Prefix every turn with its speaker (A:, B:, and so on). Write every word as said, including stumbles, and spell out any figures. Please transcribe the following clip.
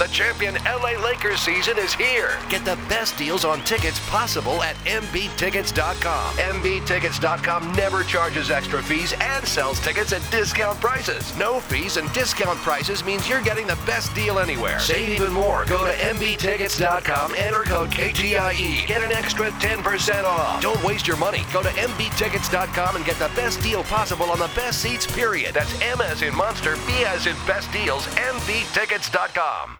A: The champion L A Lakers season is here. Get the best deals on tickets possible at M B Tickets dot com. M B Tickets dot com never charges extra fees and sells tickets at discount prices. No fees and discount prices means you're getting the best deal anywhere. Save even more. Go to M B Tickets dot com, enter code K G I E. Get an extra ten percent off. Don't waste your money. Go to M B Tickets dot com and get the best deal possible on the best seats, period. That's M as in Monster, B as in Best Deals, M B Tickets dot com.